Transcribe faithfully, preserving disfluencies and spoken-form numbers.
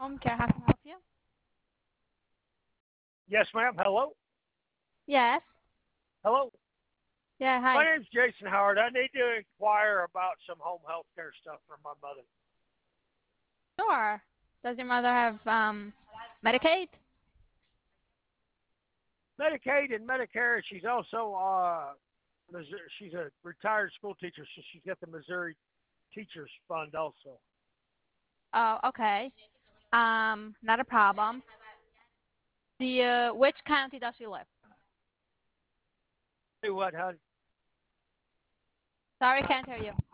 Home care, how can I help you? Yes, ma'am. Hello? Yes. Hello? Yeah, My hi. name's Jason Howard. I need to inquire about some home health care stuff for my mother. Sure. Does your mother have um Medicaid? Medicaid and Medicare. She's also uh, Missouri, she's a retired school teacher, so she's got the Missouri Teachers Fund also. Oh, okay. Um, not a problem. The uh, which county does she live? Hey, what, hon? Sorry, can't hear you.